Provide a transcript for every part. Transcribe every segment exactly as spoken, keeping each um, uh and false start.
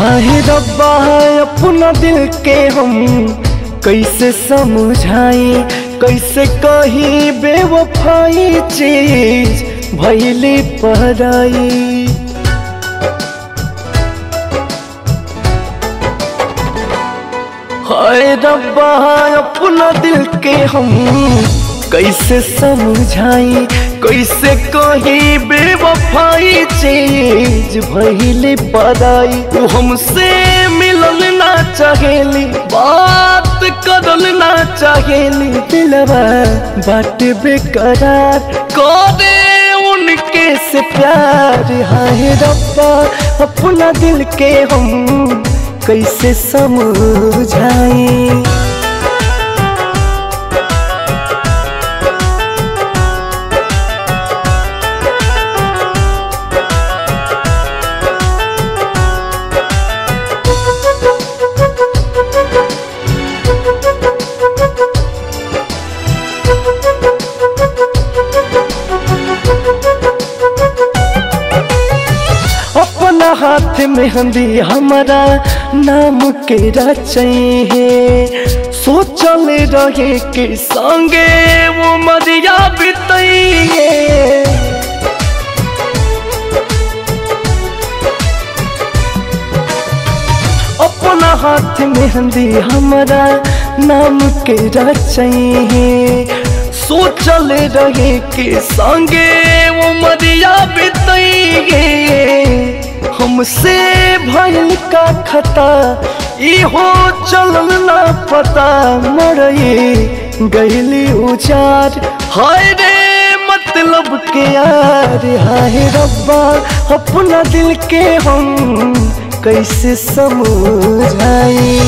हाय रब्बा अपना दिल के हम कैसे समझाई, कैसे कही बेवफाई चीज भइली पराई। हाय रब्बा अपना दिल के हम कैसे समझाई, कैसे कही बेवफाई चीज भइली पराई। तू हमसे मिलल ना चाहेली, बात करल ना चाहेली, दिलवा बाट बेकरार करे उनके से प्यार। हाय रब्बा अपना दिल के हम कैसे समझाई। अपना हाथ मेहंदी हमारा नाम के रचई है, सोचल रहे के संगे वो मरिया बितई है। अपना हाथ मेहंदी हमारा नाम के रचई है, सोचल रहे के संगे वो मरिया बितई है। हमसे भइल का खता इहो चलल ना पता, मरई गईली उजार हाय रे मतलब के यार। हाय रब्बा अपना दिल के हम कैसे समझाई।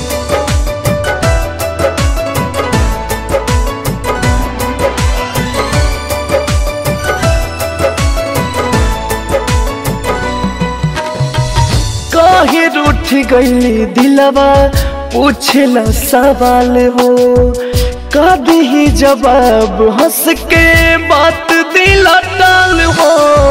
काहे रूठ गईली दिलवा पूछला सवाल हो, का दही जवाब हंस के बात दिला टाल हो।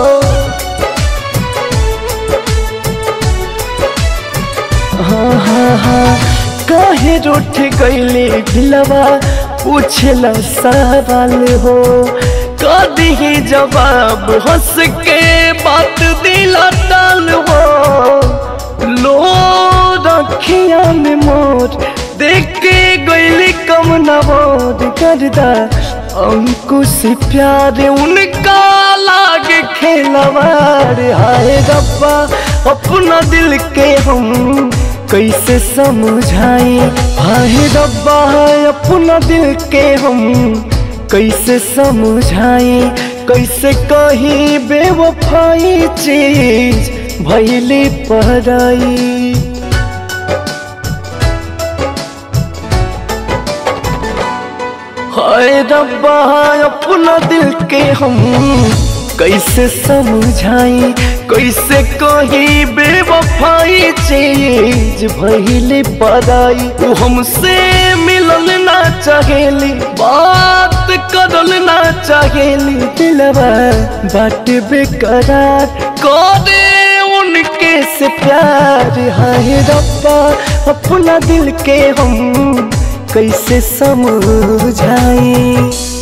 हाँ हाँ हाँ काहे रूठ गईली दिलवा पूछला सवाल हो, का दही जवाब हंस के बात दिला टाल हो। लो रखिया में मोर देख के गईली कम नवोद करदा अंकुश प्यार उनका लागे खेलवार। हाय रब्बा अपना दिल के हम कैसे समझाई। हाय रब्बा अपना दिल के हम कैसे समझाई, कैसे कही बेवफाई चीज भइली पराई। हाय रब्बा अपना दिल के हम कैसे समझाई, कैसे कही बेवफाई चीज भइली पराई। तू हमसे मिलल ना चाहेली, बात करल ना चाहेली, दिलवा बाट बेकरार करे उनके से प्यार। हाय रब्बा अपना दिल के हम कैसे समझाई।